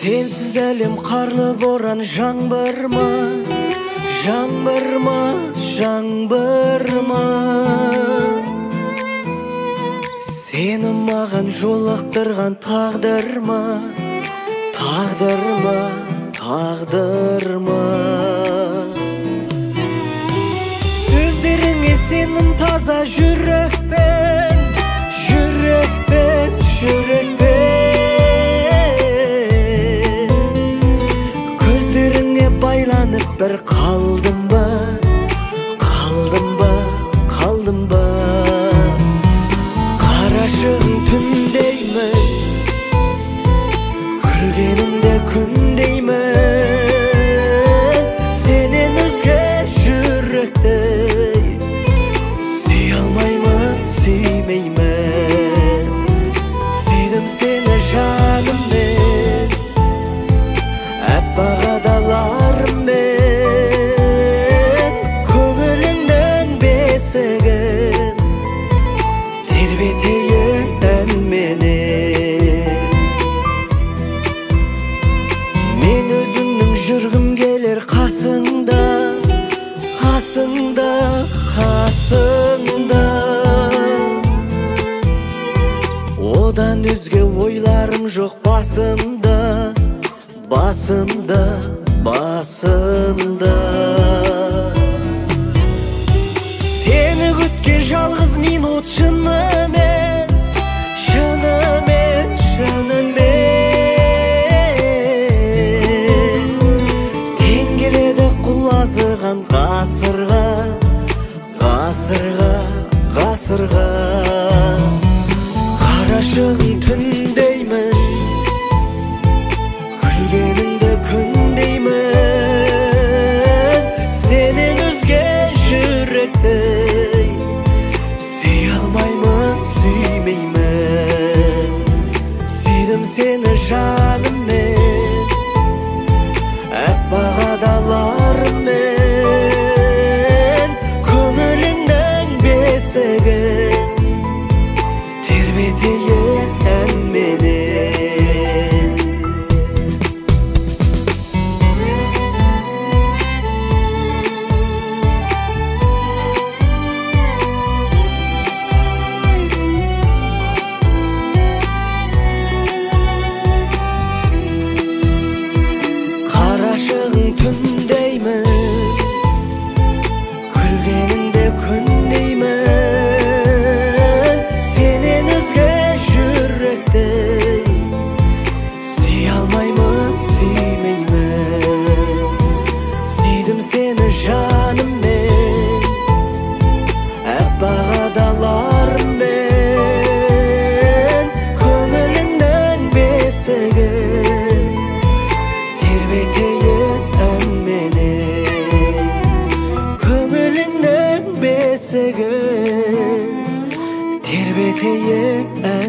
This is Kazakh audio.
Sensiz әлем қарлы боран жаңбыр ма, жаңбыр ма, жаңбыр ма. Сені маған жолықтырған тағдыр ма, тағдыр ма, тағдыр ма. Сөздеріңе сенім таза жүрекпен, жүрекпен, жүрекпен. Көздеріңе байланып бір қалдым ба, қалдым ба, қалдым ба. Қарашығын түндеймін, күлгеніңде күндеймін. Сенен өзге жүректі сүй алмаймын, сүймеймін. Сүйдім сені жаныммен, аппақ адаларыммен. Көңілімнің бесігін тербетейін әнменен. Мен өзіңнің жүргім келер қасыңда, қасыңда, қасыңда. Одан өзге ойларым жоқ басымда, басымда, басымда. Сені күткен жалғыз минут шынымен, шынымен, шынымен. Тең келеді құлазыған ғасырға, ғасырға, ғасырға. Қарашығын түндеймін, күлгеніңді күндеймін. Сенен өзге жүректі сүй алмаймын, сүймеймін. Сүйдім сені жаныммен, аппақ адаларыммен. Көңілімнің бесігін тербетейін әнменен. Қарашығын түндеймін, күлгеніңде күндеймін. Сенен өзге жүректі сүй алмаймын, сүймеймін. Сүйдім сені жаныммен, аппақ адаларыммен. Көңілімнің бесігін тербетейін әнменен. Көңіліңнің бесігін тербетейін